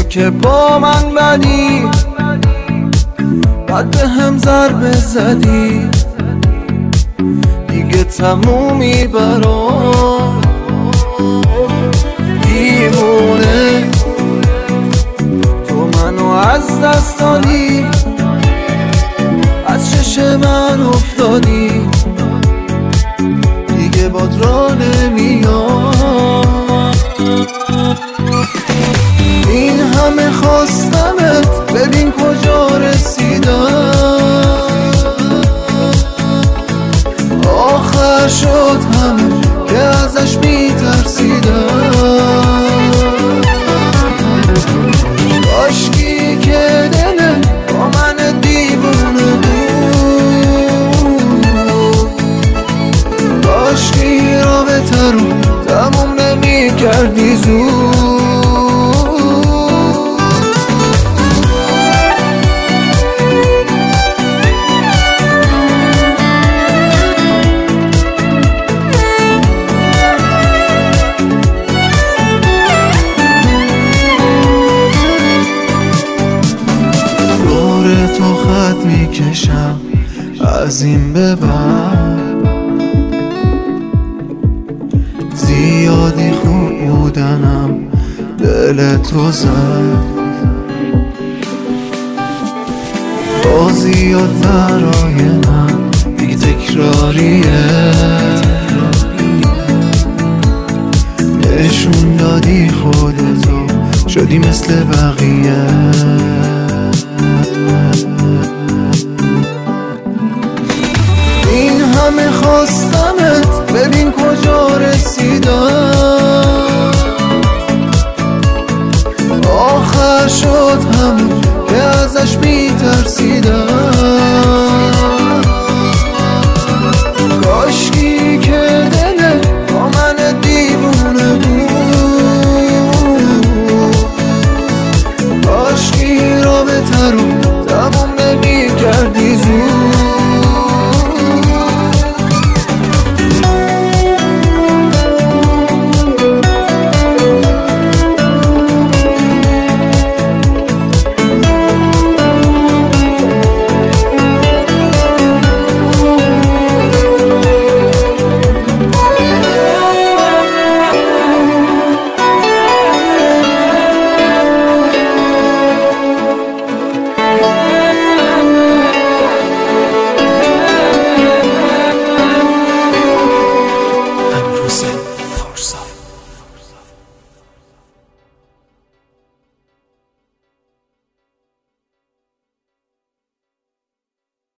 که با من بدی، بعد به هم ضربه زدی، دیگه تمومی برام. دیوونه تو منو از دست دادی، از چش من افتادی، دیگه باد را نمیام. این همه خواستمت، ببین کجا رسیدم. آخر شد همه که ازش میترسیدم. کاشکی که دلم با من دیوونه بود، کاشکی رابطه رو تموم نمی کردی زود. تو خط میکشم از این به بعد، زیادی خوب بودنم دل تو زد. بازیات برای من بی تکراریه، نشون دادی خودتو شدی مثل بقیه. این همه خواستمت، ببین کجا